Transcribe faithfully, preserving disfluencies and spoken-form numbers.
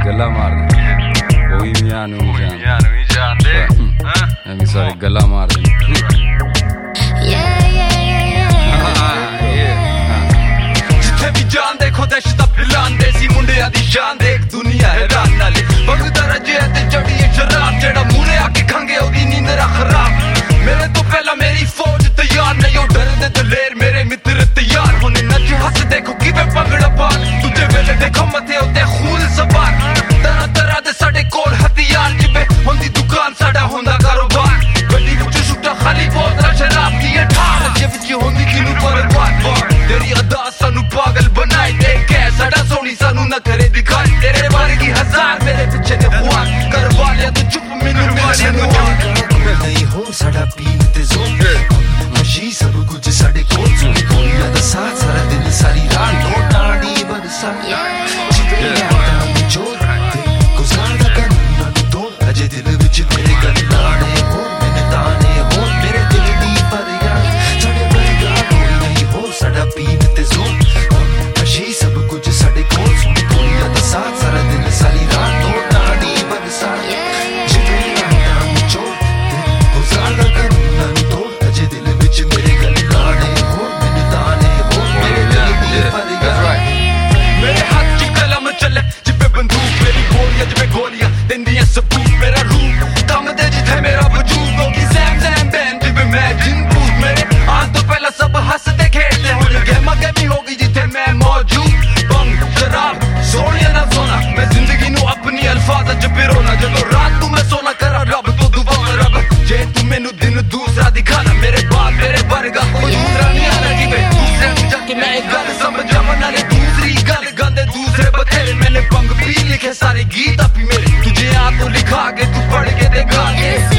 गल्ला मार दे कोई मियां नू नहीं जानदे एवी सारी गल्ला मार दे जिथे भी जान देखो दहशत फैलांदे सी मुंडियां दी शान देख दुनिया हैरान नाले बगदा रजे ते चढ़ी शराब जेड़ा मूले आके खंगे ओदी नींद खराब मेरे तो पहला मेरी फौज तैयार नहीं हो डर दे दलेर मेरे मित्र तैयार होने नच हंस देखो किवे पंगड़ा पा तुझे वेले देखो मथे होते खून सवार तरह तरह दे साडे कोल हथियार जिबे होंदी दुकान साडा होंदा कारोबार गड्डी विच छुट्टा खाली बोतल शराब दी ठार जे विच होंदी किनु परवार तेरी अदा सानू पागल बनाई दे के साडा सोनी सानू न करे दिखाई तेरे बारे की हजार मेरे पीछे ने हुआ कर वाले तो चुप मेनू वाले नु नहीं हो साडा पीन ते जोन मशी सब कुछ साडे कोल सुनी कोलियां दा साथ सारा दिन सारी रात नो टाड़ी बरसा जिते आंदा चोर ते गुजारा करना तो अजे दिल विच मेरे गल्लाने हो मैंने ताने हो मेरे दिल दी फरियाद साडे वर्गा कोई नहीं हो साडा पीन ते जोन मशी सब कुछ साडे कोल सुनी कोलियां दा साथ सारा दिन सारी रात नो टाड़ी बरसा जिते आंदा चोर ते गुजारा करना तो अजे दिल विच मेरे गल्लाने हो मैंने ताने हो मेरे दिल दी फरियाद मेरे हाथ की कलम चले जिपे बंदूक मेरी गोलियां जिपे गोलियां देंदियां सबूत मेरा रूप दम दे जिथे मेरा वजूद होगी जैम जैम बैन जिपे मैं जिंदूत मेरे आन तो पहला सब हंसते खेलते हो गेमा गेमी होगी जिथे मैं मौजूद बंग शराब सोनिया ना सोना मैं जिंदगी नू अपनी अल्फाज च पिरोना जदों रात तू मैं सोना करा रब तो दुआ रब जे तू मैनू दिन दूसरा दिखाना मेरे बाद मेरे वर्गा कोई दूसरा नहीं आना जिवे दूसरे नू जाके मैं एक गल समझा नाले दूसरी गल गांदे दूसरे बथेरे मैंने पंग पी लिखे सारे गीत अपी मेरे तुझे आ तो लिखा के तू पढ़ के दे गा के